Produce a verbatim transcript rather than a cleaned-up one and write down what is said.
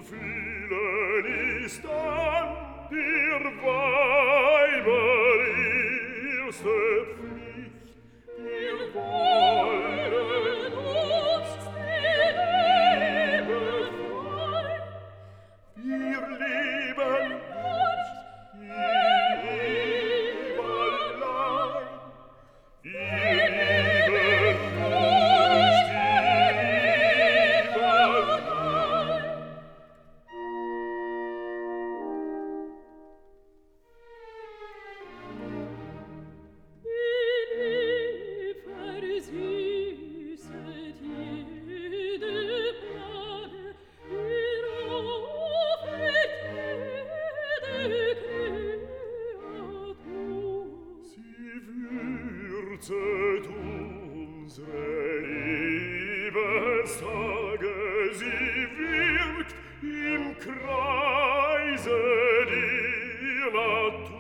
fühlen ist an der Weiber erste Pflicht. Wir wollen uns der Liebe frei. Wir leben nicht im allein. Wir leben nicht im allein. Versüßet jede Plage, ihr offert jede Kreatur. Sie würzet unsere Lebenstage, sie wirkt im Kreise der Natur.